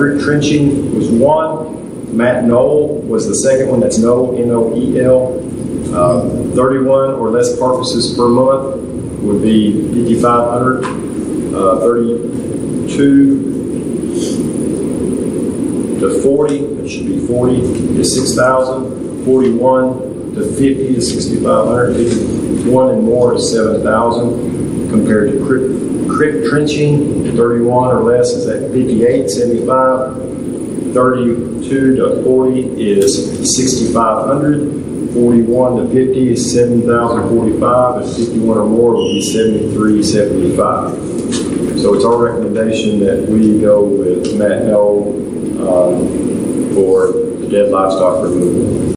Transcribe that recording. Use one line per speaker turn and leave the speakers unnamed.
Creek Trenching was one. Matt Knoll was the second one. That's Knoll, N-O-E-L. 31 or less carcasses per month would be 5,500. 32 to 40, it should be 40 to 6,000. 41 to 50 to 6,500. 51 and more is 7,000. Compared to creek trenching, 31 or less is at 58.75. 32 to 40 is 6,500. 41 to 50 is 7,045. And 51 or more would be 73.75. So it's our recommendation that we go with Matt Knoll for the dead livestock removal.